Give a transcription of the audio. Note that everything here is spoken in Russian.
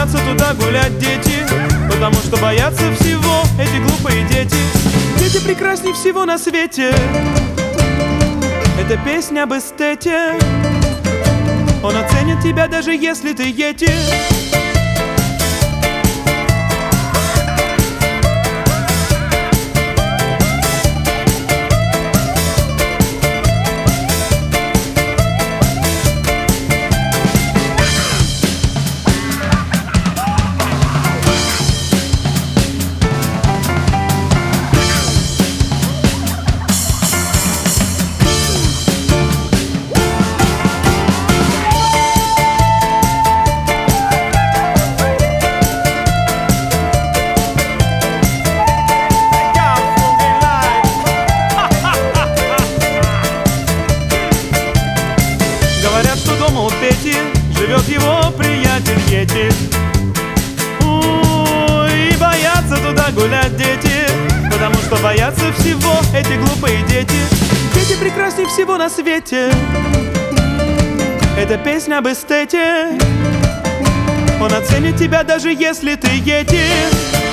боятся туда гулять дети, потому что боятся всего эти глупые дети. Дети прекрасней всего на свете. Это песня об эстете. Он оценит тебя, даже если ты йети. Говорят, что дома у Пети живет его приятель Йети. И боятся туда гулять дети, потому что боятся всего эти глупые дети. Дети прекрасней всего на свете. Это песня об эстете. Он оценит тебя, даже если ты йети.